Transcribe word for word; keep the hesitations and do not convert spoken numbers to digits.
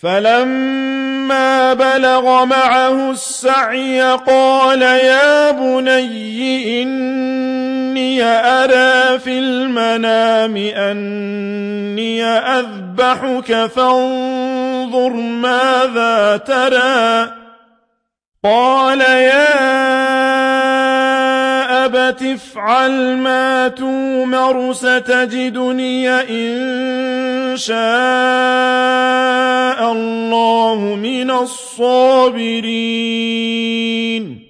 فَلَمَّا بَلَغَ مَعَهُ السَّعْيَ قَالَ يَا بُنَيَّ إِنِّي أَرَىٰ فِي الْمَنَامِ أَنِّي أَذْبَحُكَ فَانظُرْ مَاذَا تَرَىٰ ۚ قَالَ يَا أَبَتِ افْعَلْ مَا تُؤْمَرُ سَتَجِدُنِي إِن شَاءَ اللَّهُ مِنَ الصَّابِرِينَ